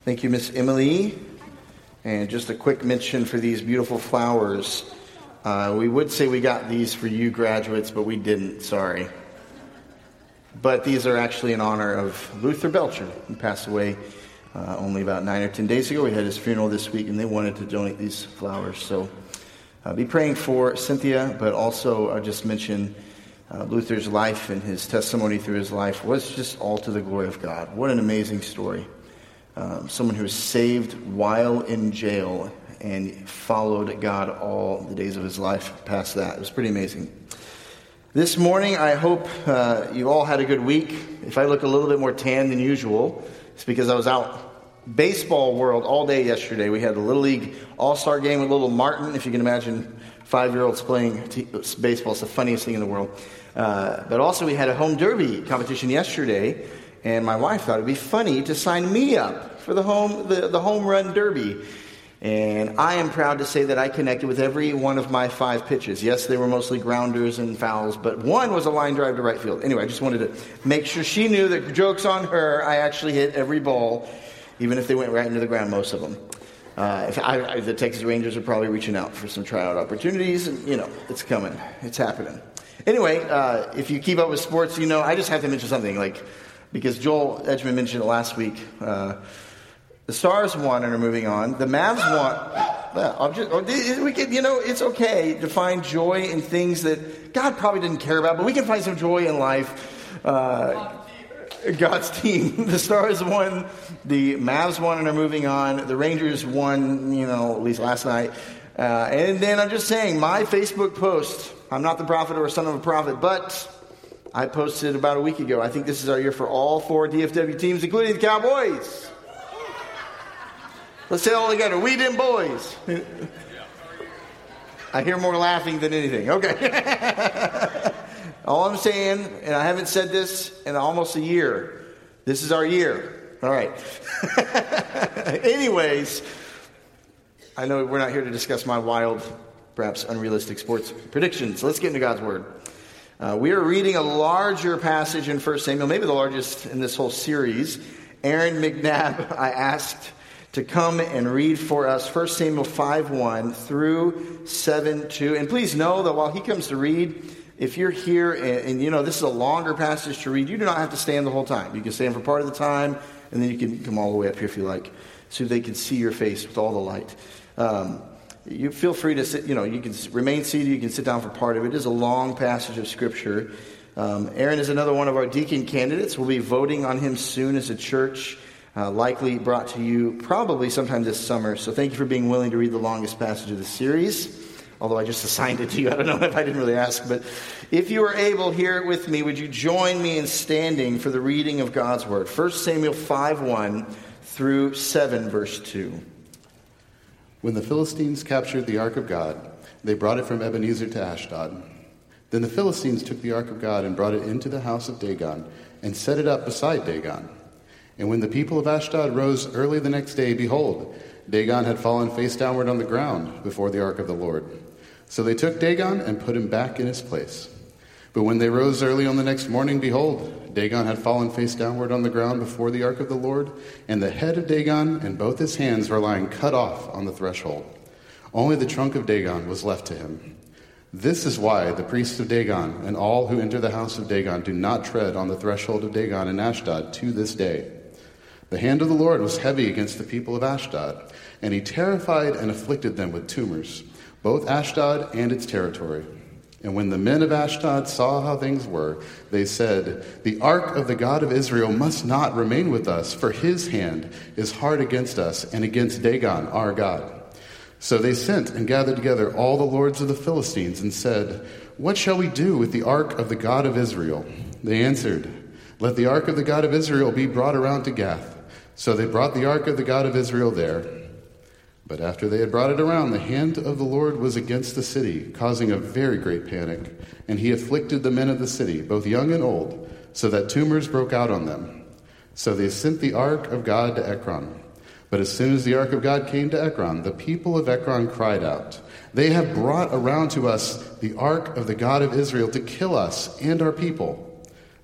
Thank you, Miss Emily. And just a quick mention for these beautiful flowers. We would say we got these for you graduates, but we didn't, sorry. But these are actually in honor of Luther Belcher, who passed away only about 9 or 10 days ago. We had his funeral this week, and they wanted to donate these flowers. So be praying for Cynthia, but also I'll just mention Luther's life and his testimony through his life was just all to the glory of God. What an amazing story. Someone who was saved while in jail and followed God all the days of his life past that. It was pretty amazing. This morning, I hope you all had a good week. If I look a little bit more tan than usual, it's because I was out baseball world all day yesterday. We had the Little League All-Star game with little Martin. If you can imagine 5-year-olds playing baseball, it's the funniest thing in the world. But also we had a home derby competition yesterday. And my wife thought it'd be funny to sign me up for the home run derby. And I am proud to say that I connected with every one of my 5 pitches. Yes, they were mostly grounders and fouls, but one was a line drive to right field. Anyway, I just wanted to make sure she knew that joke's on her. I actually hit every ball, even if they went right into the ground, most of them. The Texas Rangers are probably reaching out for some tryout opportunities, and it's coming. It's happening. Anyway, if you keep up with sports, I just have to mention something because Joel Edgman mentioned it last week. The Stars won and are moving on. The Mavs won. It's okay to find joy in things that God probably didn't care about, but we can find some joy in life. God's team. The Stars won. The Mavs won and are moving on. The Rangers won, at least last night. And then I'm just saying, my Facebook post, I'm not the prophet or son of a prophet, but I posted about a week ago. I think this is our year for all 4 DFW teams, including the Cowboys. Let's say it all together. We them boys. I hear more laughing than anything. Okay. All I'm saying, and I haven't said this in almost a year, this is our year. All right. Anyways, I know we're not here to discuss my wild, perhaps unrealistic sports predictions. Let's get into God's Word. We are reading a larger passage in 1 Samuel, maybe the largest in this whole series. Aaron McNabb, I asked to come and read for us 1 Samuel 5:1 through 7:2. And please know that while he comes to read, if you're here and this is a longer passage to read, you do not have to stand the whole time. You can stand for part of the time, and then you can come all the way up here if you like, so they can see your face with all the light. You feel free to sit, you can remain seated, you can sit down for part of it. It is a long passage of Scripture. Aaron is another one of our deacon candidates. We'll be voting on him soon as a church, likely brought to you probably sometime this summer. So thank you for being willing to read the longest passage of the series, although I just assigned it to you. I don't know if I didn't really ask, but if you are able, hear it with me. Would you join me in standing for the reading of God's Word? 1 Samuel 5:1 through 7, verse 2. When the Philistines captured the ark of God, they brought it from Ebenezer to Ashdod. Then the Philistines took the ark of God and brought it into the house of Dagon and set it up beside Dagon. And when the people of Ashdod rose early the next day, behold, Dagon had fallen face downward on the ground before the ark of the Lord. So they took Dagon and put him back in his place. But when they rose early on the next morning, behold, Dagon had fallen face downward on the ground before the ark of the Lord, and the head of Dagon and both his hands were lying cut off on the threshold. Only the trunk of Dagon was left to him. This is why the priests of Dagon and all who enter the house of Dagon do not tread on the threshold of Dagon in Ashdod to this day. The hand of the Lord was heavy against the people of Ashdod, and he terrified and afflicted them with tumors, both Ashdod and its territory. And when the men of Ashdod saw how things were, they said, "The ark of the God of Israel must not remain with us, for his hand is hard against us and against Dagon, our God." So they sent and gathered together all the lords of the Philistines and said, "What shall we do with the ark of the God of Israel?" They answered, "Let the ark of the God of Israel be brought around to Gath." So they brought the ark of the God of Israel there. But after they had brought it around, the hand of the Lord was against the city, causing a very great panic. And he afflicted the men of the city, both young and old, so that tumors broke out on them. So they sent the ark of God to Ekron. But as soon as the ark of God came to Ekron, the people of Ekron cried out, "They have brought around to us the ark of the God of Israel to kill us and our people."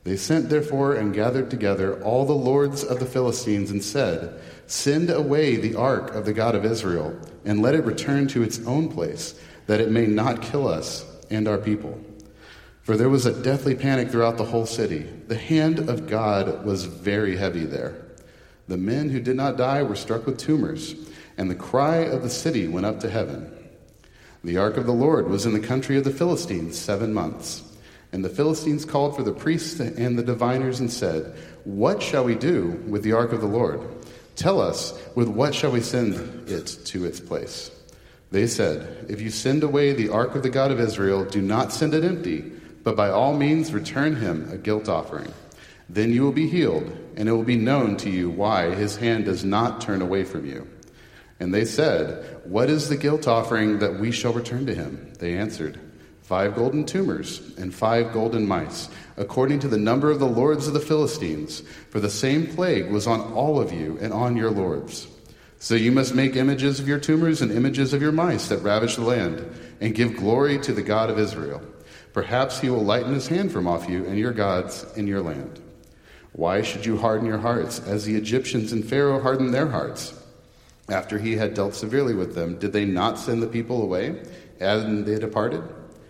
They sent therefore and gathered together all the lords of the Philistines and said, "Send away the ark of the God of Israel, and let it return to its own place, that it may not kill us and our people." For there was a deathly panic throughout the whole city. The hand of God was very heavy there. The men who did not die were struck with tumors, and the cry of the city went up to heaven. The ark of the Lord was in the country of the Philistines 7 months. And the Philistines called for the priests and the diviners and said, "What shall we do with the ark of the Lord? Tell us, with what shall we send it to its place?" They said, "If you send away the ark of the God of Israel, do not send it empty, but by all means return him a guilt offering. Then you will be healed, and it will be known to you why his hand does not turn away from you." And they said, "What is the guilt offering that we shall return to him?" They answered, 5 golden tumors and 5 golden mice, according to the number of the lords of the Philistines, for the same plague was on all of you and on your lords. So you must make images of your tumors and images of your mice that ravage the land, and give glory to the God of Israel. Perhaps he will lighten his hand from off you and your gods in your land. Why should you harden your hearts, as the Egyptians and Pharaoh hardened their hearts? After he had dealt severely with them, did they not send the people away, and they departed?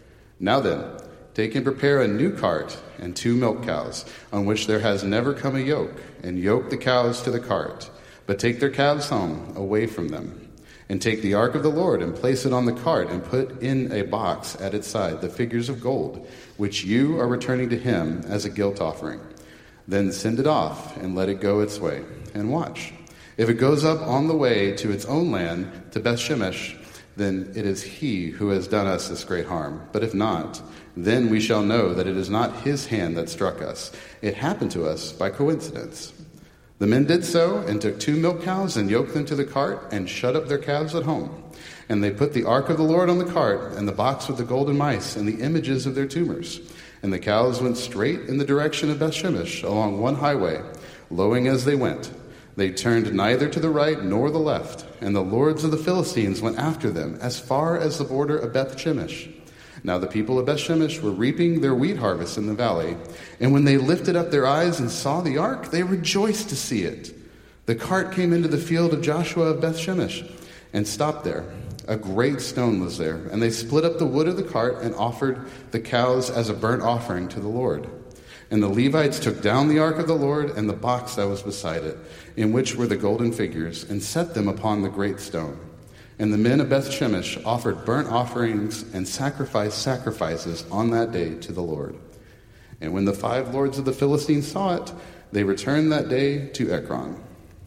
Now then, take and prepare a new cart and 2 milk cows, on which there has never come a yoke, and yoke the cows to the cart, but take their calves home away from them. And take the ark of the Lord and place it on the cart, and put in a box at its side the figures of gold, which you are returning to him as a guilt offering. Then send it off and let it go its way, and watch. If it goes up on the way to its own land, to Bethshemesh, then it is he who has done us this great harm. But if not, then we shall know that it is not his hand that struck us. It happened to us by coincidence. The men did so, and took 2 milk cows, and yoked them to the cart, and shut up their calves at home. And they put the ark of the Lord on the cart, and the box with the golden mice, and the images of their tumors. And the cows went straight in the direction of Bethshemesh, along one highway, lowing as they went. They turned neither to the right nor the left, and the lords of the Philistines went after them as far as the border of Bethshemesh. Now the people of Bethshemesh were reaping their wheat harvest in the valley, and when they lifted up their eyes and saw the ark, they rejoiced to see it. The cart came into the field of Joshua of Bethshemesh and stopped there. A great stone was there, and they split up the wood of the cart and offered the cows as a burnt offering to the Lord. And the Levites took down the ark of the Lord and the box that was beside it, in which were the golden figures, and set them upon the great stone. And the men of Bethshemesh offered burnt offerings and sacrificed sacrifices on that day to the Lord. And when the 5 lords of the Philistines saw it, they returned that day to Ekron.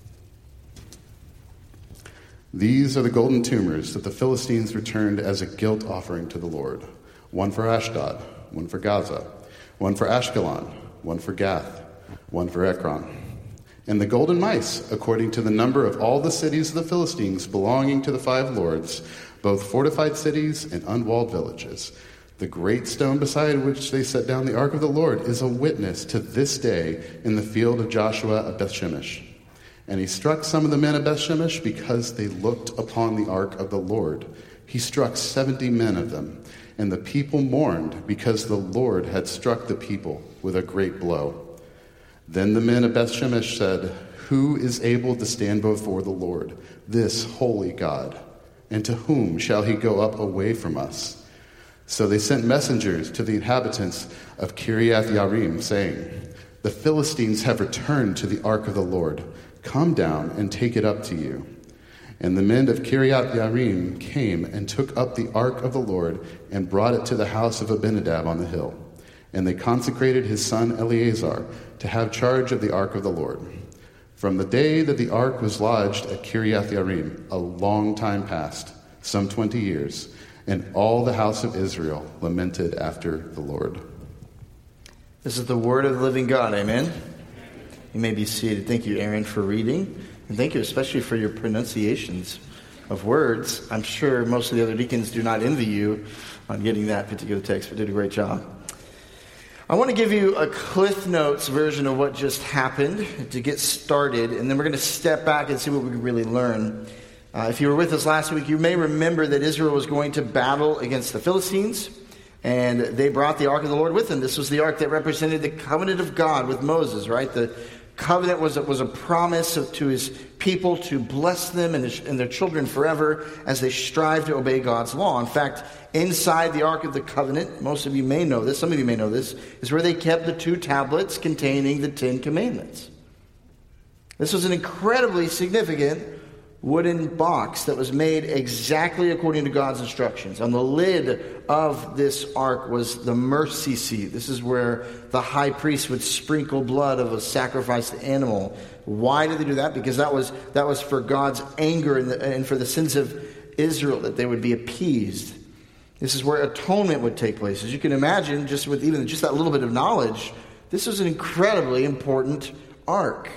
These are the golden tumors that the Philistines returned as a guilt offering to the Lord. 1 for Ashdod, 1 for Gaza, 1 for Ashkelon, 1 for Gath, 1 for Ekron. And the golden mice, according to the number of all the cities of the Philistines belonging to the 5 lords, both fortified cities and unwalled villages. The great stone beside which they set down the ark of the Lord is a witness to this day in the field of Joshua of Bethshemesh. And he struck some of the men of Bethshemesh because they looked upon the ark of the Lord. He struck 70 men of them, and the people mourned because the Lord had struck the people with a great blow. Then the men of Bethshemesh said, "Who is able to stand before the Lord, this holy God? And to whom shall he go up away from us?" So they sent messengers to the inhabitants of Kiriath Yarim, saying, "The Philistines have returned to the ark of the Lord. Come down and take it up to you." And the men of Kiriath Yarim came and took up the ark of the Lord and brought it to the house of Abinadab on the hill. And they consecrated his son Eleazar to have charge of the ark of the Lord. From the day that the ark was lodged at Kiriath Yarim, a long time passed, some 20 years, and all the house of Israel lamented after the Lord. This is the word of the living God, amen? You may be seated. Thank you, Aaron, for reading. And thank you especially for your pronunciations of words. I'm sure most of the other deacons do not envy you on getting that particular text, but did a great job. I want to give you a Cliff Notes version of what just happened to get started, and then we're going to step back and see what we can really learn. If you were with us last week, you may remember that Israel was going to battle against the Philistines. And they brought the ark of the Lord with them. This was the ark that represented the covenant of God with Moses, right? The covenant was a promise to his people to bless them and their children forever as they strive to obey God's law. In fact, inside the Ark of the Covenant, most of you may know this, some of you may know this, is where they kept the 2 tablets containing the 10 commandments. This was an incredibly significant wooden box that was made exactly according to God's instructions. On the lid of this ark was the mercy seat. This is where the high priest would sprinkle blood of a sacrificed animal. Why did they do that? Because that was for God's anger and for the sins of Israel, that they would be appeased. This is where atonement would take place. As you can imagine, just with even just that little bit of knowledge, this was an incredibly important ark.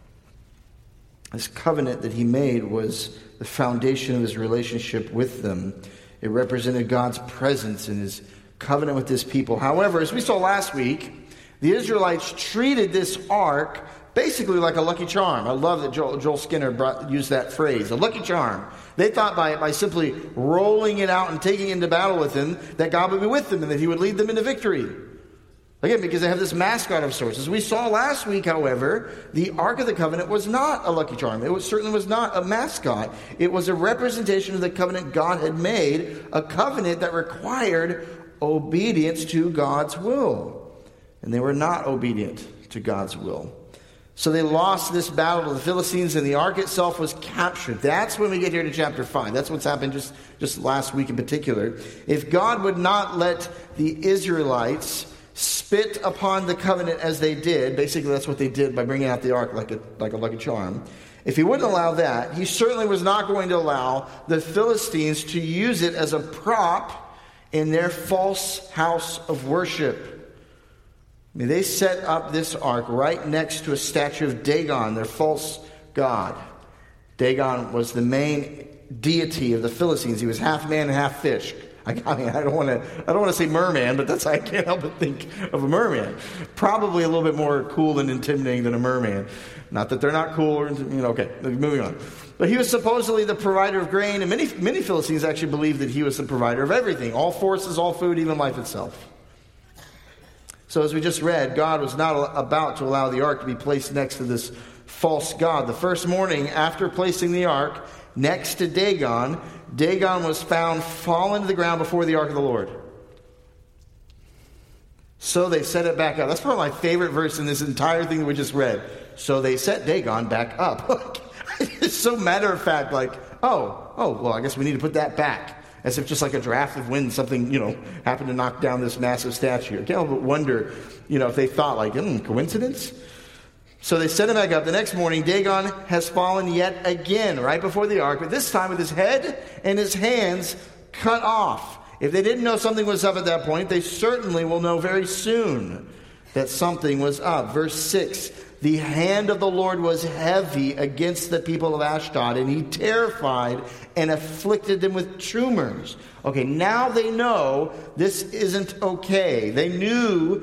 This covenant that he made was the foundation of his relationship with them. It represented God's presence in his covenant with his people. However, as we saw last week, the Israelites treated this ark basically like a lucky charm. I love that Joel Skinner used that phrase, a lucky charm. They thought by simply rolling it out and taking it into battle with him, that God would be with them and that he would lead them into victory. Again, because they have this mascot of sorts. As we saw last week, however, the Ark of the Covenant was not a lucky charm. It certainly was not a mascot. It was a representation of the covenant God had made, a covenant that required obedience to God's will. And they were not obedient to God's will. So they lost this battle to the Philistines, and the ark itself was captured. That's when we get here to chapter 5. That's what's happened just last week in particular. If God would not let the Israelites spit upon the covenant as they did, basically that's what they did by bringing out the ark like a lucky charm. If he wouldn't allow that, he certainly was not going to allow the Philistines to use it as a prop in their false house of worship. I mean, they set up this ark right next to a statue of Dagon, their false god. Dagon was the main deity of the Philistines. He was half man and half fish. I don't want to say merman, but I can't help but think of a merman. Probably a little bit more cool and intimidating than a merman. Not that they're not cool, okay, moving on. But he was supposedly the provider of grain, and many Philistines actually believed that he was the provider of everything, all forces, all food, even life itself. So as we just read, God was not about to allow the ark to be placed next to this false god. The first morning after placing the ark next to Dagon, Dagon was found fallen to the ground before the ark of the Lord. So they set it back up. That's probably my favorite verse in this entire thing that we just read. So they set Dagon back up. It's so matter of fact, well, I guess we need to put that back. As if just like a draft of wind, something, happened to knock down this massive statue. I can't help but wonder, if they thought coincidence? So they set him back up. The next morning, Dagon has fallen yet again, right before the ark, but this time with his head and his hands cut off. If they didn't know something was up at that point, they certainly will know very soon that something was up. Verse 6, the hand of the Lord was heavy against the people of Ashdod, and he terrified and afflicted them with tumors. Okay, now they know this isn't okay. They knew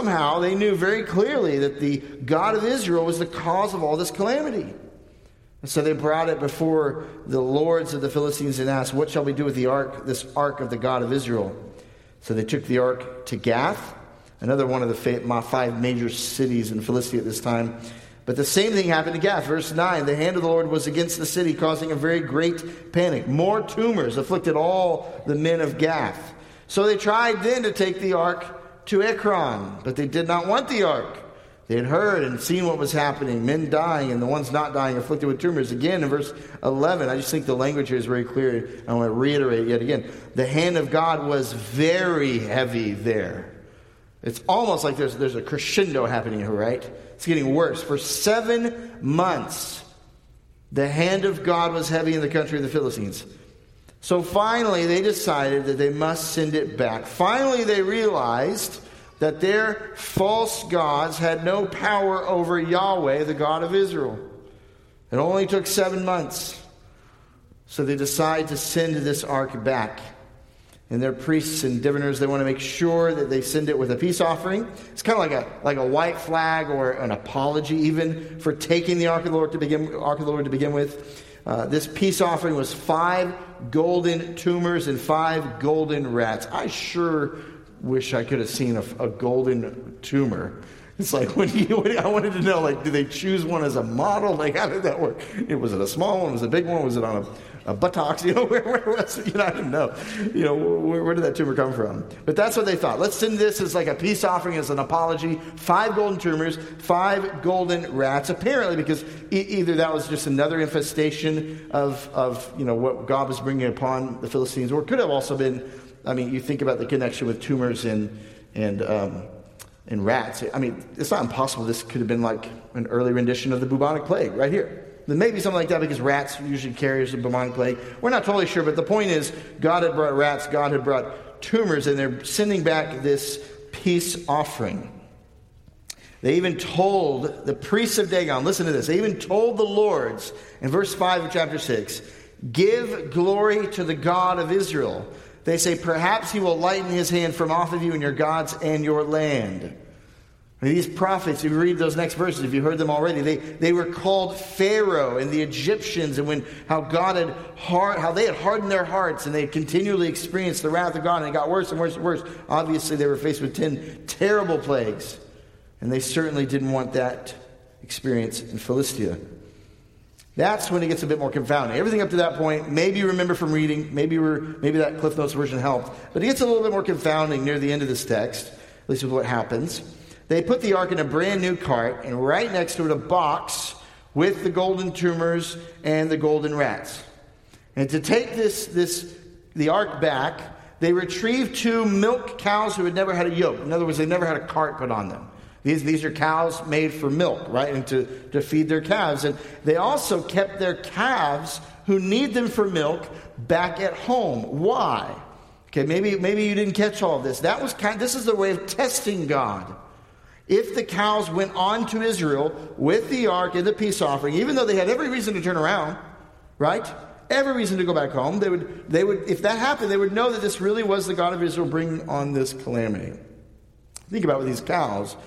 very clearly that the God of Israel was the cause of all this calamity. And so they brought it before the lords of the Philistines and asked, what shall we do with the ark, this ark of the God of Israel? So they took the ark to Gath, another one of the 5 major cities in Philistia at this time. But the same thing happened to Gath. Verse 9, the hand of the Lord was against the city, causing a very great panic. More tumors afflicted all the men of Gath. So they tried then to take the ark to Ekron, but they did not want the ark. They had heard and seen what was happening, men dying and the ones not dying afflicted with tumors. Again, in verse 11, I just think the language here is very clear. I want to reiterate yet again. The hand of God was very heavy there. It's almost like there's a crescendo happening here, right? It's getting worse. For 7 months, the hand of God was heavy in the country of the Philistines. So finally, they decided that they must send it back. Finally, they realized that their false gods had no power over Yahweh, the God of Israel. It only took 7 months. So they decide to send this ark back. And their priests and diviners, they want to make sure that they send it with a peace offering. It's kind of like a white flag or an apology even for taking the ark of the Lord to begin with. This peace offering was 5 golden tumors and 5 golden rats. I sure wish I could have seen a golden tumor. It's like, I wanted to know, like, do they choose one as a model? Like, how did that work? Was it a small one? Was it a big one? Was it on a buttocks? Where was it? I didn't know. Where did that tumor come from? But that's what they thought. Let's send this as like a peace offering, as an apology. 5 golden tumors, 5 golden rats. Apparently, because either that was just another infestation of what God was bringing upon the Philistines, or it could have also been, you think about the connection with tumors and rats. It's not impossible. This could have been like an early rendition of the bubonic plague right here. Then maybe something like that, because rats usually carries the bubonic plague. We're not totally sure, but the point is, God had brought rats, God had brought tumors, and they're sending back this peace offering. They even told the priests of Dagon, listen to this, they even told the lords, in verse 5 of chapter 6, give glory to the God of Israel. They say, perhaps he will lighten his hand from off of you and your gods and your land. These prophets, if you read those next verses, if you heard them already, they were called Pharaoh and the Egyptians, and how they had hardened their hearts, and they had continually experienced the wrath of God, and it got worse and worse and worse. Obviously, they were faced with 10 terrible plagues, and they certainly didn't want that experience in Philistia. That's when it gets a bit more confounding. Everything up to that point, maybe you remember from reading, maybe that Cliff Notes version helped, but it gets a little bit more confounding near the end of this text, at least with what happens. They put the ark in a brand new cart, and right next to it a box with the golden tumors and the golden rats. And to take the ark back, they retrieved 2 milk cows who had never had a yoke. In other words, they never had a cart put on them. These are cows made for milk, right? And to feed their calves. And they also kept their calves who need them for milk back at home. Why? Okay, maybe you didn't catch all of this. This is the way of testing God. If the cows went on to Israel with the ark and the peace offering, even though they had every reason to turn around, right? Every reason to go back home, they would, if that happened, they would know that this really was the God of Israel bringing on this calamity. Think about with these cows.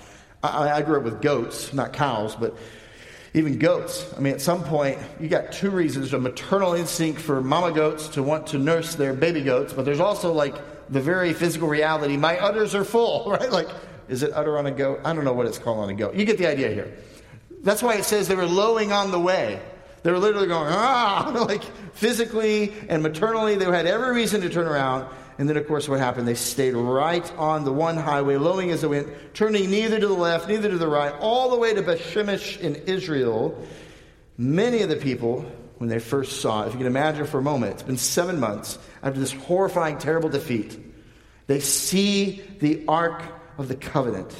I grew up with goats, not cows, but even goats. At some point, you got 2 reasons. There's a maternal instinct for mama goats to want to nurse their baby goats, but there's also like the very physical reality. My udders are full, right? Like, is it udder on a goat? I don't know what it's called on a goat. You get the idea here. That's why it says they were lowing on the way. They were literally going, like physically and maternally. They had every reason to turn around. And then, of course, what happened? They stayed right on the one highway, lowing as they went, turning neither to the left, neither to the right, all the way to Beth-Shemesh in Israel. Many of the people, when they first saw it, if you can imagine for a moment, it's been 7 months after this horrifying, terrible defeat. They see the Ark of the Covenant.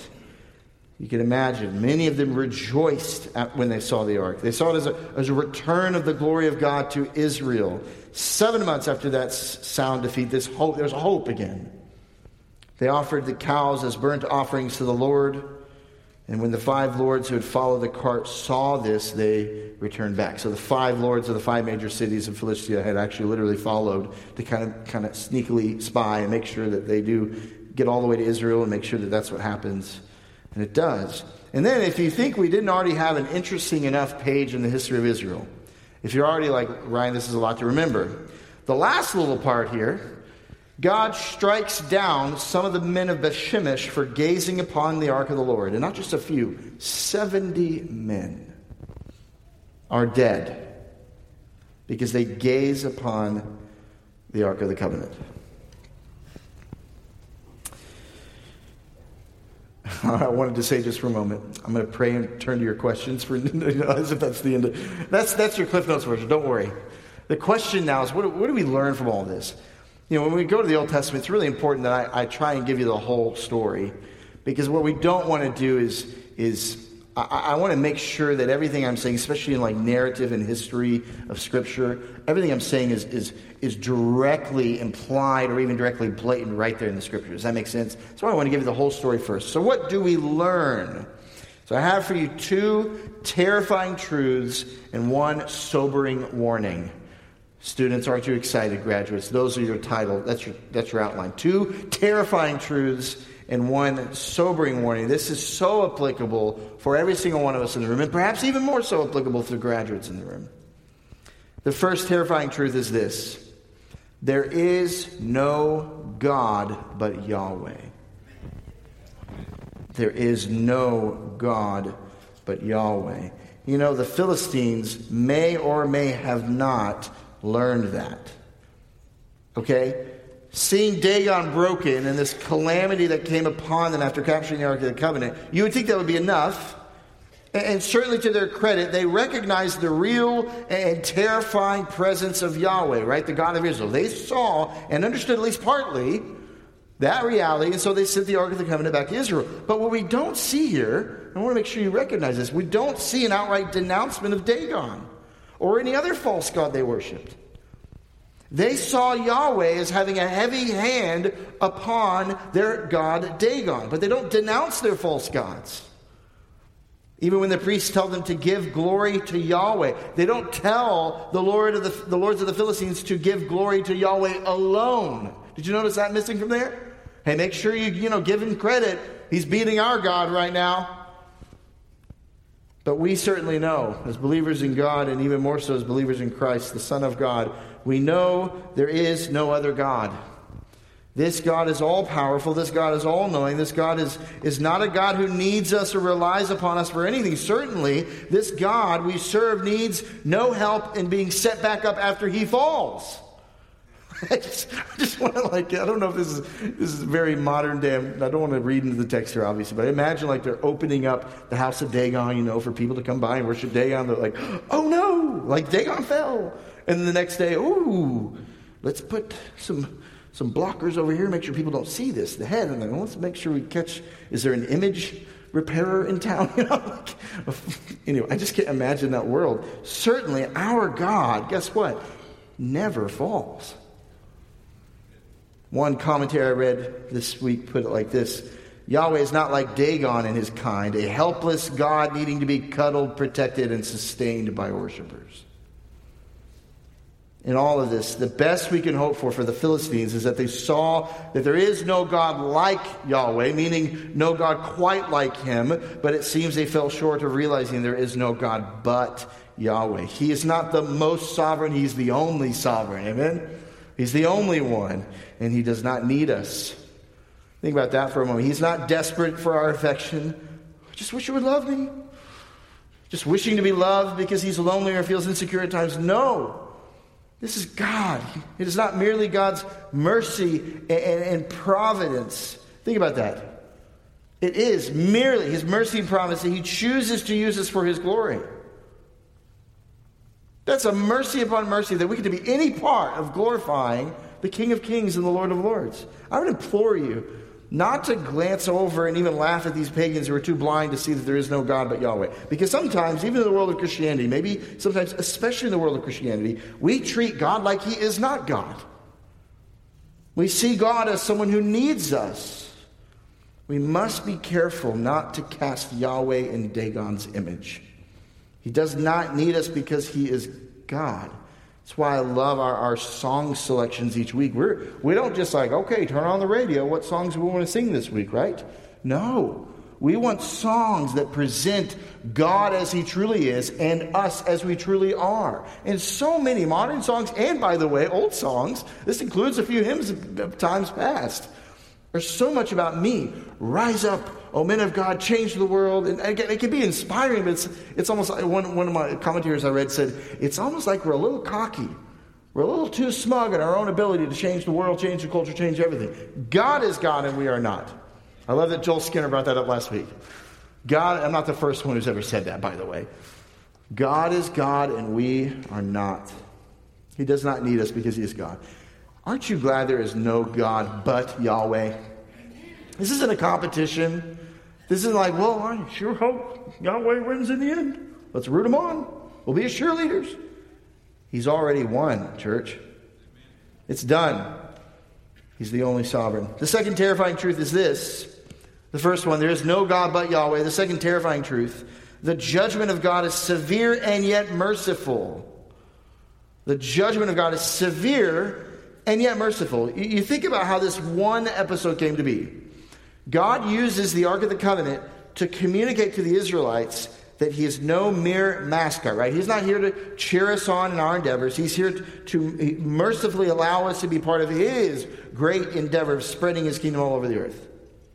You can imagine, many of them rejoiced when they saw the ark. They saw it as a return of the glory of God to Israel. 7 months after that sound defeat, there's hope again. They offered the cows as burnt offerings to the Lord. And when the 5 lords who had followed the cart saw this, they returned back. So the 5 lords of the 5 major cities of Philistia had actually literally followed to kind of sneakily spy and make sure that they do get all the way to Israel and make sure that that's what happens. And it does. And then if you think we didn't already have an interesting enough page in the history of Israel, if you're already like, Ryan, this is a lot to remember. The last little part here, God strikes down some of the men of Beth-Shemesh for gazing upon the ark of the Lord. And not just a few, 70 men are dead because they gaze upon the ark of the covenant. I wanted to say just for a moment, I'm going to pray and turn to your questions for as if that's the end of that's your Cliff Notes version. Don't worry. The question now is, what do we learn from all this? When we go to the Old Testament, it's really important that I try and give you the whole story, because what we don't want to do is I want to make sure that everything I'm saying, especially in like narrative and history of Scripture, everything I'm saying is directly implied or even directly blatant right there in the Scripture. Does that make sense? So I want to give you the whole story first. So what do we learn? So I have for you 2 terrifying truths and 1 sobering warning. Students, aren't you excited, graduates? Those are your title. That's your outline. 2 terrifying truths and 1 sobering warning. This is so applicable for every single one of us in the room, and perhaps even more so applicable to the graduates in the room. The first terrifying truth is this: there is no God but Yahweh. there is no God but Yahweh. You know, the Philistines may or may have not learned that. Okay? Seeing Dagon broken and this calamity that came upon them after capturing the Ark of the Covenant, you would think that would be enough. And certainly to their credit, they recognized the real and terrifying presence of Yahweh, right? The God of Israel. They saw and understood at least partly that reality, and so they sent the Ark of the Covenant back to Israel. But what we don't see here, I want to make sure you recognize this, we don't see an outright denouncement of Dagon or any other false god they worshipped. They saw Yahweh as having a heavy hand upon their god Dagon, but they don't denounce their false gods. Even when the priests tell them to give glory to Yahweh, they don't tell the lords of the Philistines to give glory to Yahweh alone. Did you notice that missing from there? Hey, make sure you give him credit. He's beating our God right now. But we certainly know, as believers in God, and even more so as believers in Christ, the Son of God, we know there is no other God. This God is all-powerful. This God is all-knowing. This God is not a God who needs us or relies upon us for anything. Certainly, this God we serve needs no help in being set back up after he falls. I just want to, I don't know if this is very modern day. I don't want to read into the text here, obviously, but imagine they're opening up the house of Dagon, for people to come by and worship Dagon. They're like, oh no, Dagon fell. And then the next day, ooh, let's put some blockers over here, make sure people don't see this, the head. And then let's make sure we catch, is there an image repairer in town? Anyway, I just can't imagine that world. Certainly, our God, guess what? Never falls. One commentary I read this week put it like this: Yahweh is not like Dagon and his kind, a helpless God needing to be cuddled, protected, and sustained by worshipers. In all of this, the best we can hope for the Philistines is that they saw that there is no God like Yahweh, meaning no God quite like him, but it seems they fell short of realizing there is no God but Yahweh. He is not the most sovereign, he's the only sovereign. Amen? He's the only one, and he does not need us. Think about that for a moment. He's not desperate for our affection. I just wish you would love me. Just wishing to be loved because he's lonely or feels insecure at times. No. This is God. It is not merely God's mercy and providence. Think about that. It is merely his mercy and providence that he chooses to use us for his glory. That's a mercy upon mercy that we get to be any part of glorifying the King of Kings and the Lord of Lords. I would implore you not to glance over and even laugh at these pagans who are too blind to see that there is no God but Yahweh. Because sometimes, even in the world of Christianity, maybe sometimes, especially in the world of Christianity, we treat God like he is not God. We see God as someone who needs us. We must be careful not to cast Yahweh in Dagon's image. He does not need us because he is God. That's why I love our song selections each week. We don't just okay, turn on the radio. What songs do we want to sing this week, right? No. We want songs that present God as he truly is and us as we truly are. And so many modern songs, and by the way, old songs, this includes a few hymns of times past, are so much about me. Rise up, O men of God, change the world. And again, it can be inspiring, but it's almost like one of my commentators I read said, it's almost like we're a little cocky. We're a little too smug in our own ability to change the world, change the culture, change everything. God is God and we are not. I love that Joel Skinner brought that up last week. God, I'm not the first one who's ever said that, by the way. God is God and we are not. He does not need us because he is God. Aren't you glad there is no God but Yahweh? This isn't a competition. This isn't I sure hope Yahweh wins in the end. Let's root him on. We'll be his cheerleaders. He's already won, church. It's done. He's the only sovereign. The second terrifying truth is this. The first one, there is no God but Yahweh. The second terrifying truth, the judgment of God is severe and yet merciful. The judgment of God is severe and yet merciful. You think about how this one episode came to be. God uses the Ark of the Covenant to communicate to the Israelites that he is no mere mascot, right? He's not here to cheer us on in our endeavors. He's here to mercifully allow us to be part of his great endeavor of spreading his kingdom all over the earth.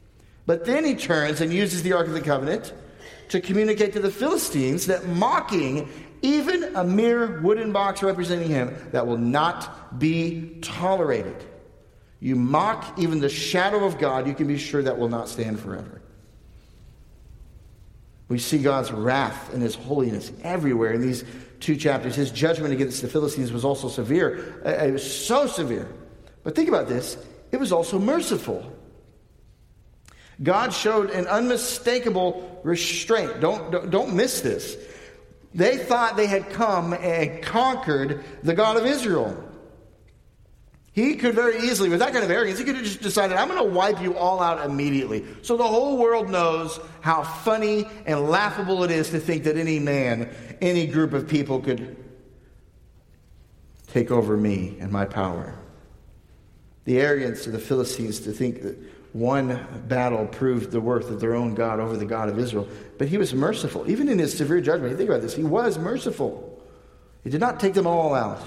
But then he turns and uses the Ark of the Covenant to communicate to the Philistines that mocking even a mere wooden box representing him, that will not be tolerated. You mock even the shadow of God, you can be sure that will not stand forever. We see God's wrath and his holiness everywhere in these 2 chapters. His judgment against the Philistines was also severe. It was so severe. But think about this. It was also merciful. God showed an unmistakable restraint. Don't miss this. They thought they had come and conquered the God of Israel. He could very easily, with that kind of arrogance, he could have just decided, I'm going to wipe you all out immediately. So the whole world knows how funny and laughable it is to think that any man, any group of people could take over me and my power. The arrogance of the Philistines to think that one battle proved the worth of their own God over the God of Israel. But he was merciful. Even in his severe judgment, you think about this, he was merciful. He did not take them all out.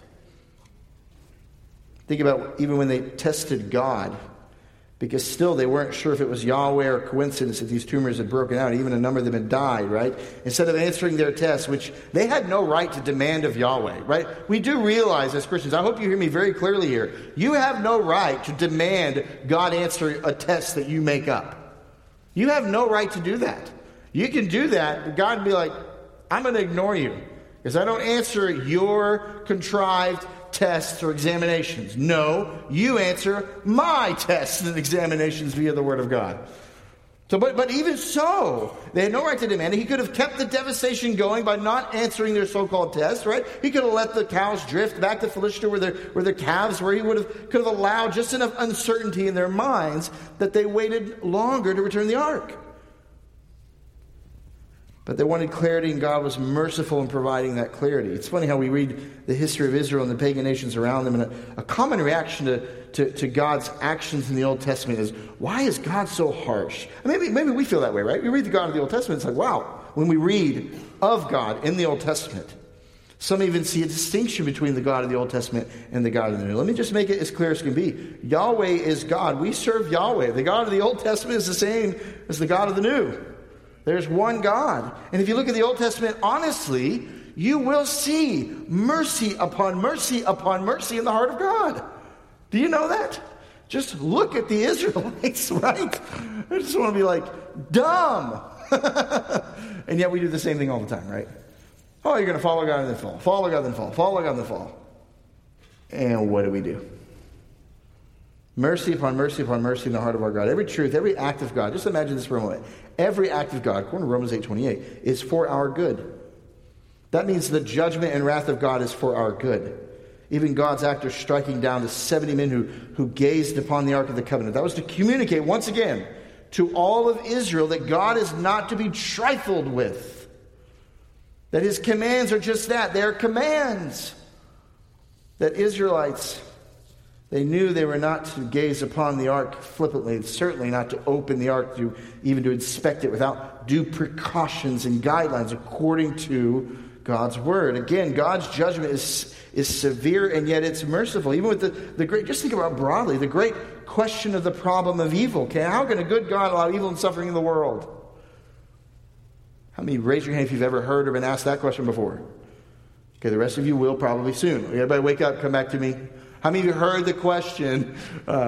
Think about even when they tested God, because still they weren't sure if it was Yahweh or coincidence that these tumors had broken out. Even a number of them had died, right? Instead of answering their tests, which they had no right to demand of Yahweh, right? We do realize as Christians, I hope you hear me very clearly here, you have no right to demand God answer a test that you make up. You have no right to do that. You can do that, but God would be like, I'm going to ignore you because I don't answer your contrived tests or examinations. No, you answer my tests and examinations via the Word of God. So, but even so, they had no right to demand it. He could have kept the devastation going by not answering their so-called tests, right? He could have let the cows drift back to Philistia where their calves were. He could have allowed just enough uncertainty in their minds that they waited longer to return the ark. But they wanted clarity, and God was merciful in providing that clarity. It's funny how we read the history of Israel and the pagan nations around them, and a common reaction to God's actions in the Old Testament is, why is God so harsh? And maybe we feel that way, right? We read the God of the Old Testament, it's like, wow. When we read of God in the Old Testament, some even see a distinction between the God of the Old Testament and the God of the New. Let me just make it as clear as can be. Yahweh is God. We serve Yahweh. The God of the Old Testament is the same as the God of the New. There's one God. And if you look at the Old Testament honestly, you will see mercy upon mercy upon mercy in the heart of God. Do you know that? Just look at the Israelites, right? I just want to be like, dumb. And yet we do the same thing all the time, right? Oh, you're going to follow God and then fall. Follow God and then fall. Follow God and then fall. And what do? Mercy upon mercy upon mercy in the heart of our God. Every truth, every act of God. Just imagine this for a moment. Every act of God, according to Romans 8:28, is for our good. That means the judgment and wrath of God is for our good. Even God's act of striking down the 70 men who gazed upon the Ark of the Covenant. That was to communicate once again to all of Israel that God is not to be trifled with. That his commands are just that. They're commands. That Israelites, they knew they were not to gaze upon the ark flippantly, certainly not to open the ark, even to inspect it without due precautions and guidelines according to God's word. Again, God's judgment is severe and yet it's merciful. Even with the great, just think about broadly, the great question of the problem of evil. Okay, how can a good God allow evil and suffering in the world? How many, raise your hand if you've ever heard or been asked that question before? Okay, the rest of you will probably soon. Everybody wake up, come back to me. How many of you heard the question,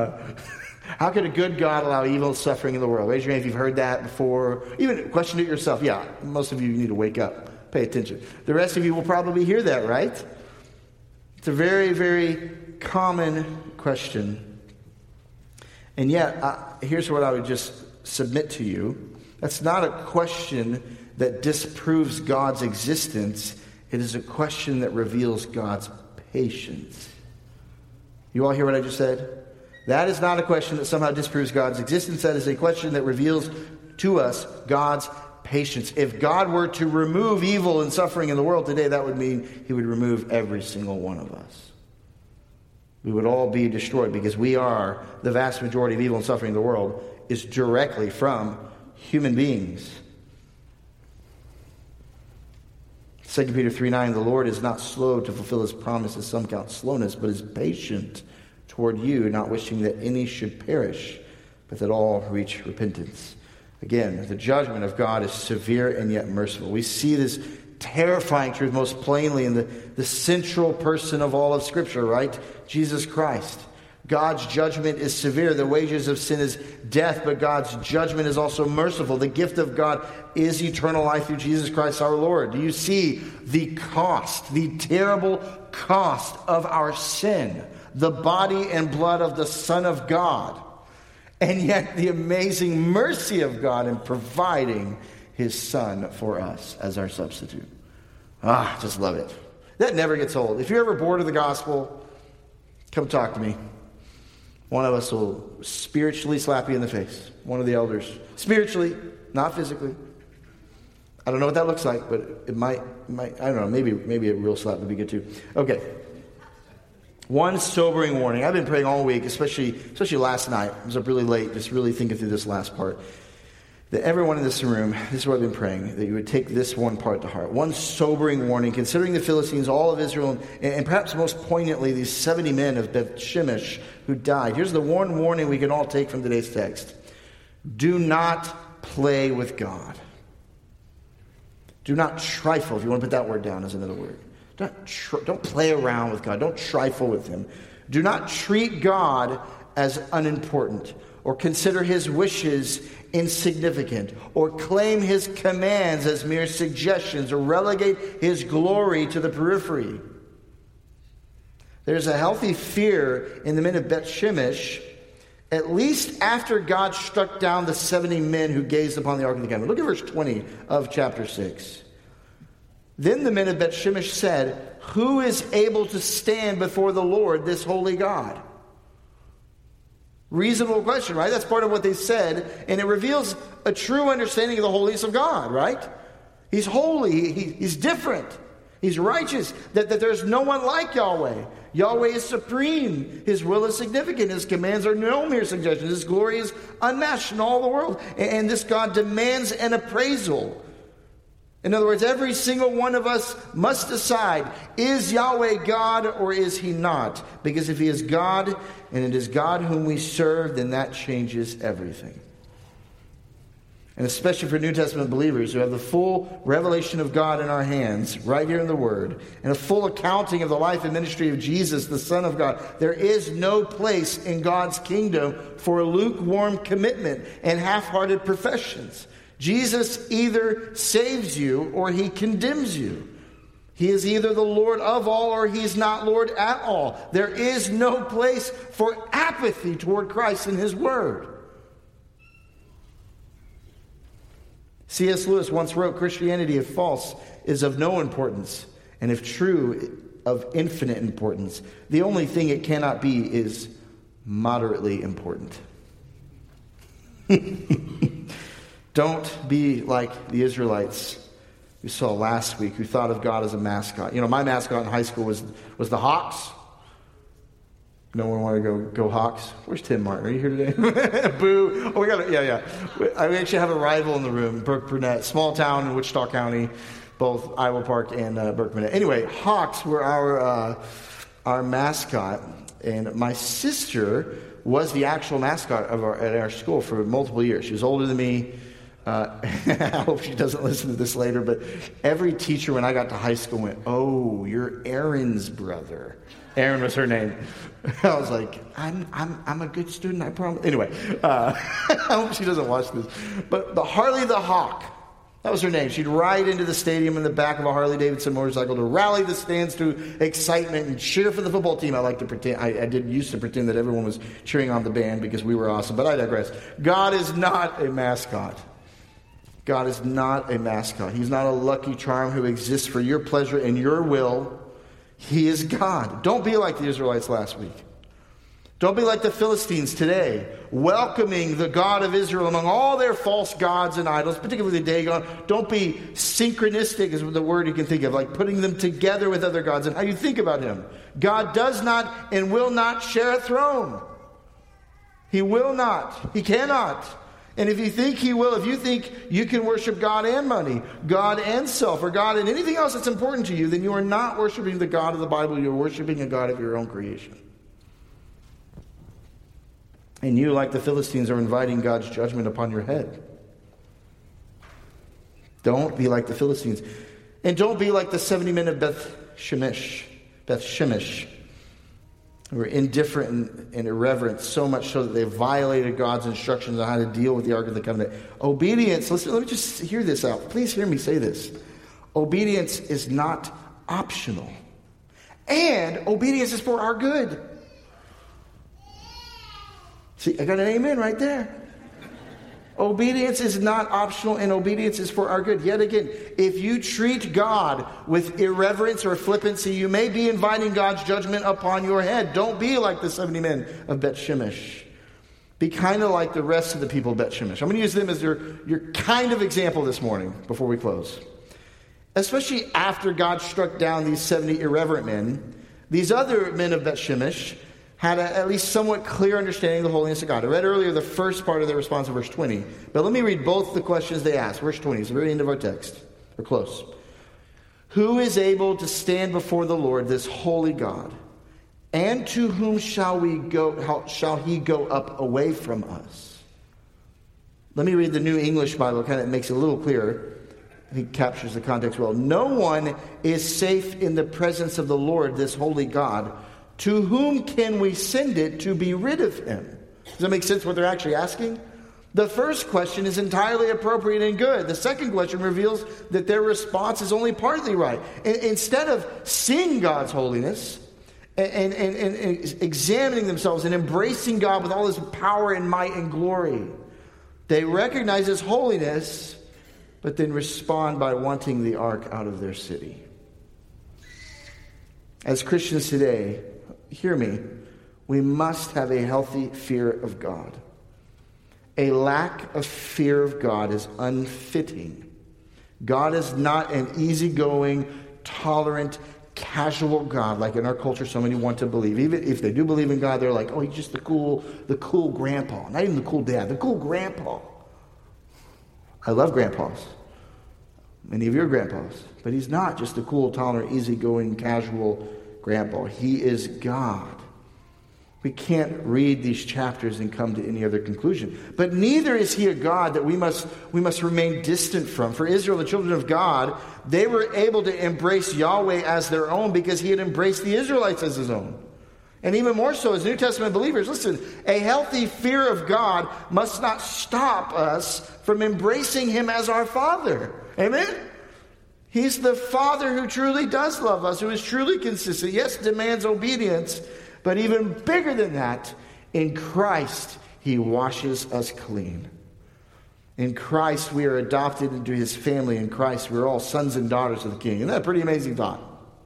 how could a good God allow evil and suffering in the world? Raise your hand if you've heard that before. Even question it yourself. Yeah, most of you need to wake up. Pay attention. The rest of you will probably hear that, right? It's a very, very common question. And yet, here's what I would just submit to you. That's not a question that disproves God's existence. It is a question that reveals God's patience. You all hear what I just said? That is not a question that somehow disproves God's existence. That is a question that reveals to us God's patience. If God were to remove evil and suffering in the world today, that would mean he would remove every single one of us. We would all be destroyed because we are, the vast majority of evil and suffering in the world is directly from human beings. 2 Peter 3:9, the Lord is not slow to fulfill his promise, as some count slowness, but is patient toward you, not wishing that any should perish, but that all reach repentance. Again, the judgment of God is severe and yet merciful. We see this terrifying truth most plainly in the central person of all of Scripture, right? Jesus Christ. God's judgment is severe. The wages of sin is death, but God's judgment is also merciful. The gift of God is eternal life through Jesus Christ our Lord. Do you see the cost, the terrible cost of our sin? The body and blood of the Son of God. And yet the amazing mercy of God in providing His Son for us as our substitute. Just love it. That never gets old. If you're ever bored of the gospel, come talk to me. One of us will spiritually slap you in the face. One of the elders. Spiritually, not physically. I don't know what that looks like, but it might I don't know, maybe a real slap would be good too. Okay. One sobering warning. I've been praying all week, especially last night. I was up really late, just really thinking through this last part. That everyone in this room, this is what I've been praying, that you would take this one part to heart. One sobering warning, considering the Philistines, all of Israel, and perhaps most poignantly, these 70 men of Beth Shemesh who died. Here's the one warning we can all take from today's text. Do not play with God. Do not trifle, if you want to put that word down as another word. Don't play around with God. Don't trifle with Him. Do not treat God as unimportant or consider His wishes insignificant or claim His commands as mere suggestions or relegate His glory to the periphery. There's a healthy fear in the men of Beth Shemesh, at least after God struck down the 70 men who gazed upon the Ark of the Covenant. Look at verse 20 of chapter 6. Then the men of Beth Shemesh said, "Who is able to stand before the Lord, this holy God?" Reasonable question, right? That's part of what they said. And it reveals a true understanding of the holiness of God, right? He's holy. He's different. He's righteous. That there's no one like Yahweh. Yahweh is supreme. His will is significant. His commands are no mere suggestions. His glory is unmatched in all the world. And this God demands an appraisal. In other words, every single one of us must decide, is Yahweh God or is He not? Because if He is God, and it is God whom we serve, then that changes everything. And especially for New Testament believers who have the full revelation of God in our hands, right here in the Word, and a full accounting of the life and ministry of Jesus, the Son of God, there is no place in God's kingdom for lukewarm commitment and half-hearted professions. Jesus either saves you or He condemns you. He is either the Lord of all or He's not Lord at all. There is no place for apathy toward Christ and His Word. C.S. Lewis once wrote, "Christianity, if false, is of no importance, and if true, of infinite importance. The only thing it cannot be is moderately important." Don't be like the Israelites we saw last week who thought of God as a mascot. You know, my mascot in high school was the Hawks. No one want to go Hawks? Where's Tim Martin? Are you here today? Boo. Oh, we got it. Yeah. We actually have a rival in the room, Burke Burnett. Small town in Wichita County, both Iowa Park and Burke Burnett. Anyway, Hawks were our mascot. And my sister was the actual mascot at our school for multiple years. She was older than me. I hope she doesn't listen to this later, but every teacher when I got to high school went, "Oh, you're Aaron's brother." Aaron was her name. I was like, I'm a good student, I promise. Anyway, I hope she doesn't watch this. But the Harley the Hawk, that was her name. She'd ride into the stadium in the back of a Harley Davidson motorcycle to rally the stands to excitement and cheer for the football team. I like to pretend, I used to pretend that everyone was cheering on the band because we were awesome, but I digress. God is not a mascot. God is not a mascot. He's not a lucky charm who exists for your pleasure and your will. He is God. Don't be like the Israelites last week. Don't be like the Philistines today, welcoming the God of Israel among all their false gods and idols, particularly Dagon. Don't be synchronistic is the word you can think of, like putting them together with other gods and how you think about Him. God does not and will not share a throne. He will not. He cannot. And if you think He will, if you think you can worship God and money, God and self, or God and anything else that's important to you, then you are not worshiping the God of the Bible. You're worshiping a God of your own creation. And you, like the Philistines, are inviting God's judgment upon your head. Don't be like the Philistines. And don't be like the 70 men of Beth Shemesh, who were indifferent and irreverent, so much so that they violated God's instructions on how to deal with the Ark of the Covenant. Obedience, listen, let me just hear this out. Please hear me say this. Obedience is not optional. And obedience is for our good. See, I got an amen right there. Obedience is not optional, and obedience is for our good. Yet again, if you treat God with irreverence or flippancy, you may be inviting God's judgment upon your head. Don't be like the 70 men of Beth Shemesh. Be kind of like the rest of the people of Beth Shemesh. I'm going to use them as your kind of example this morning before we close. Especially after God struck down these 70 irreverent men, these other men of Beth Shemesh had at least somewhat clear understanding of the holiness of God. I read earlier the first part of their response in verse 20. But let me read both the questions they asked. Verse 20 is the very end of our text. We're close. Who is able to stand before the Lord, this holy God? And to whom shall we go? How shall he go up away from us? Let me read the New English Bible. It kind of makes it a little clearer. I think it captures the context well. No one is safe in the presence of the Lord, this holy God. To whom can we send it to be rid of him? Does that make sense what they're actually asking? The first question is entirely appropriate and good. The second question reveals that their response is only partly right. Instead of seeing God's holiness and examining themselves and embracing God with all his power and might and glory, they recognize his holiness, but then respond by wanting the ark out of their city. As Christians today, hear me, we must have a healthy fear of God. A lack of fear of God is unfitting. God is not an easygoing, tolerant, casual God like in our culture so many want to believe. Even if they do believe in God, they're like, oh, he's just the cool grandpa. Not even the cool dad, the cool grandpa. I love grandpas. Many of your grandpas. But he's not just the cool, tolerant, easygoing, casual grandpa. He is God. We can't read these chapters and come to any other conclusion. But neither is he a God that we must remain distant from. For Israel, the children of God, they were able to embrace Yahweh as their own because he had embraced the Israelites as his own. And even more so as New Testament believers, listen, a healthy fear of God must not stop us from embracing him as our Father. Amen? He's the Father who truly does love us, who is truly consistent. Yes, demands obedience, but even bigger than that, in Christ, he washes us clean. In Christ, we are adopted into his family. In Christ, we're all sons and daughters of the King. Isn't that a pretty amazing thought?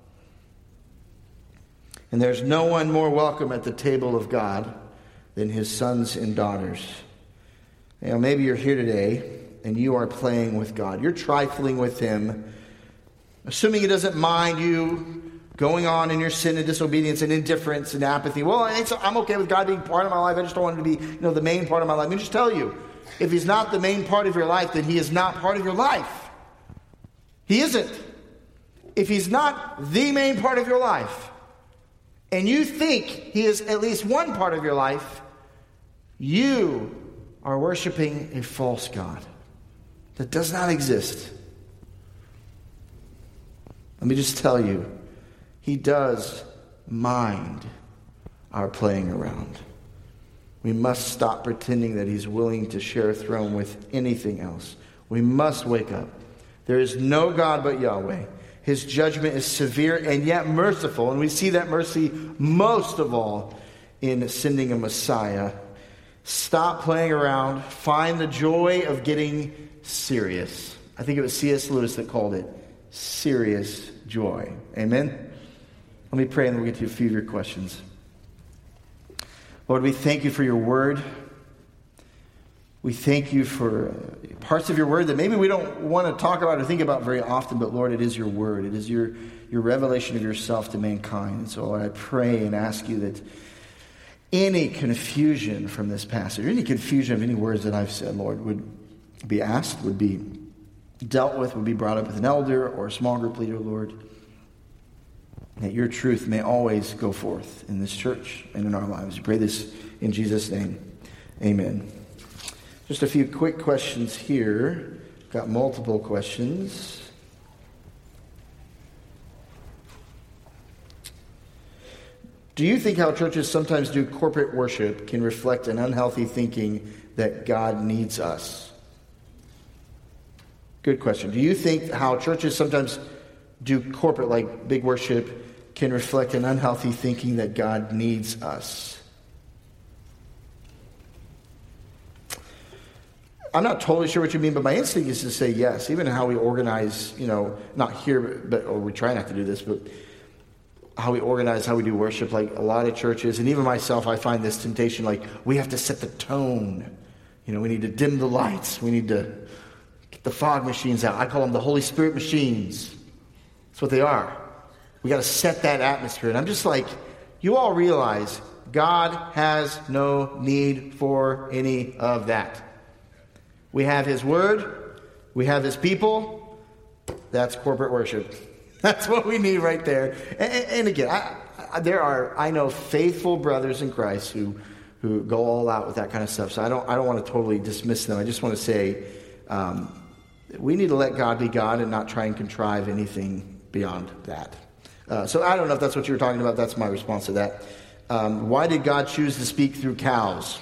And there's no one more welcome at the table of God than his sons and daughters. You know, maybe you're here today and you are playing with God. You're trifling with him, assuming he doesn't mind you going on in your sin and disobedience and indifference and apathy. Well, I'm okay with God being part of my life. I just don't want him to be, the main part of my life. Let me just tell you, if he's not the main part of your life, then he is not part of your life. He isn't. If he's not the main part of your life, and you think he is at least one part of your life, you are worshiping a false God that does not exist. Let me just tell you, he does mind our playing around. We must stop pretending that he's willing to share a throne with anything else. We must wake up. There is no God but Yahweh. His judgment is severe and yet merciful. And we see that mercy most of all in sending a Messiah. Stop playing around. Find the joy of getting serious. I think it was C.S. Lewis that called it serious joy. Amen? Let me pray and then we'll get to a few of your questions. Lord, we thank you for your word. We thank you for parts of your word that maybe we don't want to talk about or think about very often, but Lord, it is your word. It is your revelation of yourself to mankind. And so Lord, I pray and ask you that any confusion from this passage, any confusion of any words that I've said, Lord, would be asked, would be dealt with, would be brought up with an elder or a small group leader, Lord. That your truth may always go forth in this church and in our lives. We pray this in Jesus' name. Amen. Just a few quick questions here. Got multiple questions. Do you think how churches sometimes do corporate worship can reflect an unhealthy thinking that God needs us? Good question. Do you think how churches sometimes do corporate, like big worship, can reflect an unhealthy thinking that God needs us? I'm not totally sure what you mean, but my instinct is to say yes. Even how we organize, not here, or we try not to do this, but how we organize, how we do worship, like a lot of churches, and even myself, I find this temptation, like we have to set the tone. We need to dim the lights. We need to get the fog machines out. I call them the Holy Spirit machines. That's what they are. We got to set that atmosphere. And I'm just like, you all realize God has no need for any of that. We have His Word. We have His people. That's corporate worship. That's what we need right there. And again, I know faithful brothers in Christ who go all out with that kind of stuff. So I don't want to totally dismiss them. I just want to say we need to let God be God and not try and contrive anything beyond that. So I don't know if that's what you were talking about. That's my response to that. Why did God choose to speak through cows?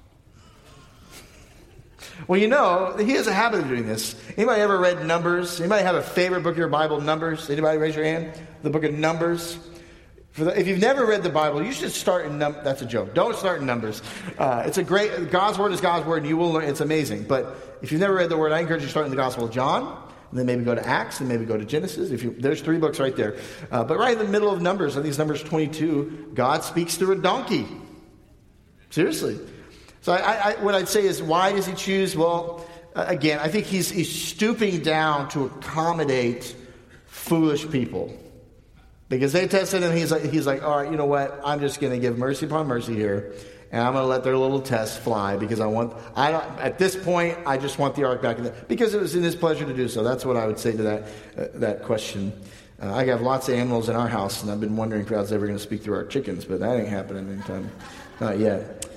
Well, He has a habit of doing this. Anybody ever read Numbers? Anybody have a favorite book of your Bible, Numbers? Anybody raise your hand? The book of Numbers. If you've never read the Bible, you should start in Numbers. That's a joke. Don't start in Numbers. It's a great, God's Word is God's Word, and you will learn. It's amazing. But if you've never read the Word, I encourage you to start in the Gospel of John, and then maybe go to Acts, and maybe go to Genesis. There's 3 books right there. But right in the middle of Numbers, I think it's Numbers 22, God speaks through a donkey. Seriously. So what I'd say is, why does He choose? Well, again, I think he's stooping down to accommodate foolish people. Because they tested him, he's like, all right, you know what? I'm just going to give mercy upon mercy here. And I'm going to let their little test fly because at this point, I just want the ark back. Because it was in His pleasure to do so. That's what I would say to that question. I have lots of animals in our house, and I've been wondering if God's ever going to speak through our chickens, but that ain't happening anytime. Not yet.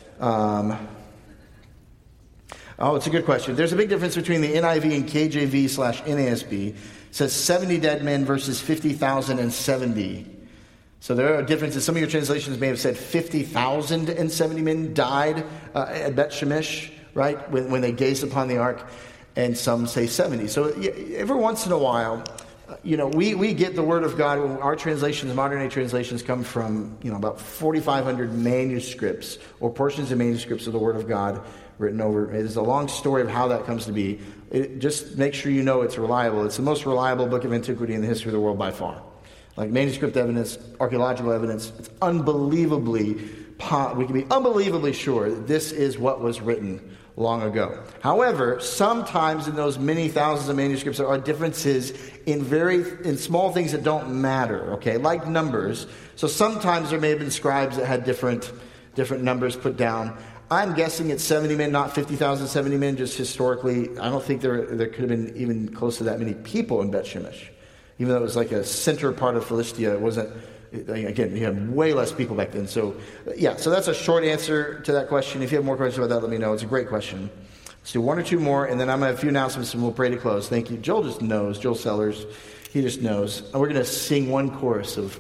It's a good question. There's a big difference between the NIV and KJV/NASB. It says 70 dead men versus 50,000 and 70. So there are differences. Some of your translations may have said 50,070 men died at Bet Shemesh, right, when they gazed upon the ark, and some say 70. So every once in a while, we get the Word of God. Our translations, modern day translations, come from about 4,500 manuscripts or portions of manuscripts of the Word of God written over. It is a long story of how that comes to be. Just make sure you know it's reliable. It's the most reliable book of antiquity in the history of the world by far. Like manuscript evidence, archaeological evidence, it's we can be unbelievably sure that this is what was written long ago. However, sometimes in those many thousands of manuscripts there are differences in small things that don't matter, okay, like numbers. So sometimes there may have been scribes that had different numbers put down. I'm guessing it's 70 men, not 50,000, 70 men, just historically. I don't think there could have been even close to that many people in Bet Shemesh. Even though it was like a center part of Philistia, it wasn't, again, you had way less people back then. So that's a short answer to that question. If you have more questions about that, let me know. It's a great question. Let's do 1 or 2 more, and then I'm going to have a few announcements, and we'll pray to close. Thank you. Joel just knows. Joel Sellers, he just knows. And we're going to sing one chorus of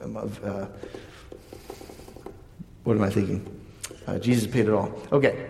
what am I thinking? Jesus paid it all. Okay.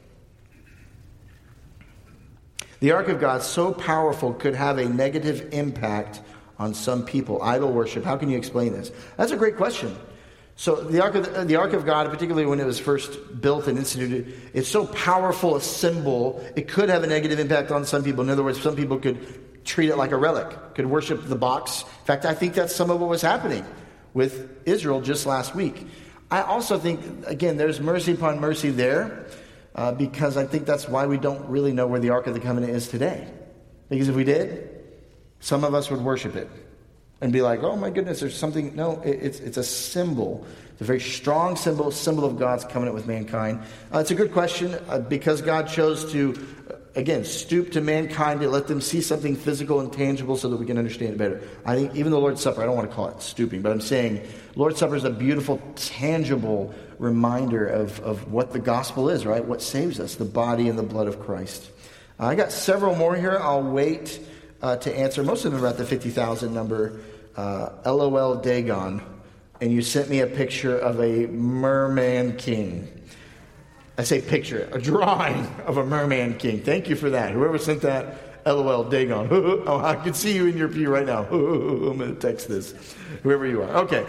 The Ark of God, so powerful, could have a negative impact on some people. Idol worship. How can you explain this? That's a great question. So the Ark of God, particularly when it was first built and instituted, it's so powerful a symbol, it could have a negative impact on some people. In other words, some people could treat it like a relic, could worship the box. In fact, I think that's some of what was happening with Israel just last week. I also think, again, there's mercy upon mercy there, because I think that's why we don't really know where the Ark of the Covenant is today. Because if we did, some of us would worship it and be like, oh my goodness, there's something. No, it's a symbol. It's a very strong symbol of God's covenant with mankind. It's a good question, because God chose to again, stoop to mankind to let them see something physical and tangible so that we can understand it better. I think even the Lord's Supper, I don't want to call it stooping, but I'm saying Lord's Supper is a beautiful, tangible reminder of what the gospel is, right? What saves us, the body and the blood of Christ. I got several more here. I'll wait to answer. Most of them are at the 50,000 number. LOL Dagon. And you sent me a picture of a merman king. I say picture, a drawing of a merman king. Thank you for that. Whoever sent that, LOL Dagon. Oh, I can see you in your pew right now. I'm going to text this. Whoever you are. Okay.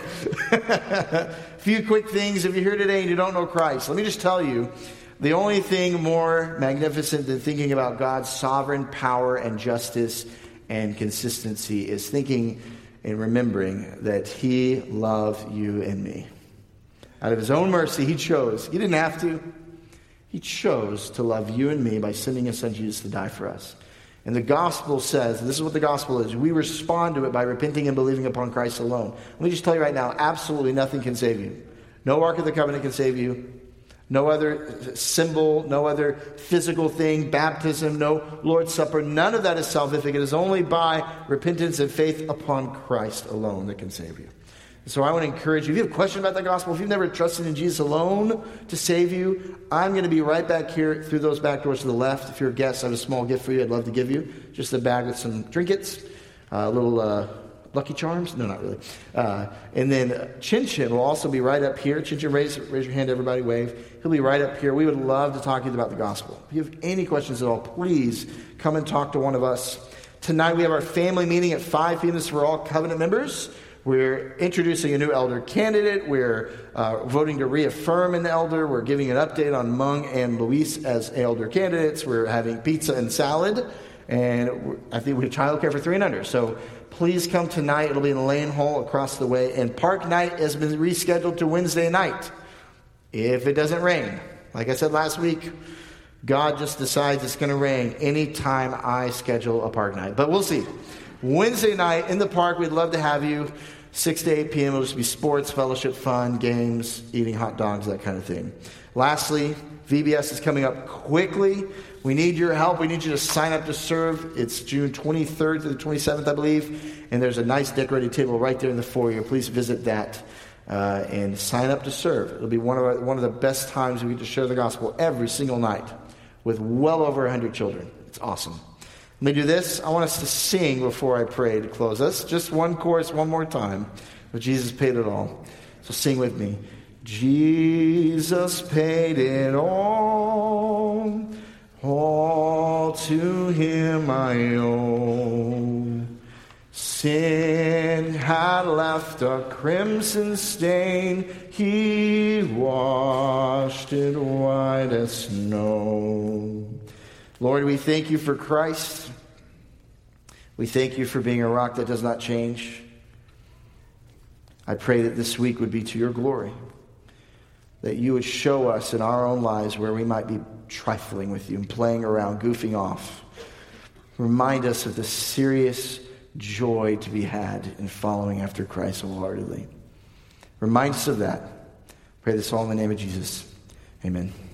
A few quick things. If you're here today and you don't know Christ, let me just tell you, the only thing more magnificent than thinking about God's sovereign power and justice and consistency is thinking and remembering that He loved you and me. Out of His own mercy, He chose. He didn't have to. He chose to love you and me by sending His Son Jesus to die for us. And the gospel says, this is what the gospel is, we respond to it by repenting and believing upon Christ alone. Let me just tell you right now, absolutely nothing can save you. No Ark of the Covenant can save you. No other symbol, no other physical thing, baptism, no Lord's Supper. None of that is salvific. It is only by repentance and faith upon Christ alone that can save you. So I want to encourage you, if you have a question about the gospel, if you've never trusted in Jesus alone to save you, I'm going to be right back here through those back doors to the left. If you're a guest, I have a small gift for you I'd love to give you. Just a bag with some trinkets, a little Lucky Charms? No, not really. And then Chin Chin will also be right up here. Chin Chin, raise your hand, everybody, wave. He'll be right up here. We would love to talk to you about the gospel. If you have any questions at all, please come and talk to one of us. Tonight we have our family meeting at 5 p.m. This is for all covenant members. We're introducing a new elder candidate. We're voting to reaffirm an elder. We're giving an update on Mung and Luis as elder candidates. We're having pizza and salad. And I think we have childcare for 3 and under. So please come tonight. It'll be in the Lane Hall across the way. And park night has been rescheduled to Wednesday night. If it doesn't rain. Like I said last week, God just decides it's going to rain anytime I schedule a park night. But we'll see. Wednesday night in the park, we'd love to have you. 6 to 8 p.m. It'll just be sports, fellowship, fun, games, eating hot dogs, that kind of thing. Lastly, VBS is coming up quickly. We need your help. We need you to sign up to serve. It's June 23rd to the 27th, I believe. And there's a nice decorated table right there in the foyer. Please visit that and sign up to serve. It'll be one of the best times we get to share the gospel every single night with well over 100 children. It's awesome. Let me do this. I want us to sing before I pray to close us. Just one chorus, one more time. But Jesus paid it all. So sing with me. Jesus paid it all to Him I owe. Sin had left a crimson stain, He washed it white as snow. Lord, we thank You for Christ. We thank You for being a rock that does not change. I pray that this week would be to Your glory. That You would show us in our own lives where we might be trifling with You and playing around, goofing off. Remind us of the serious joy to be had in following after Christ wholeheartedly. Remind us of that. Pray this all in the name of Jesus. Amen.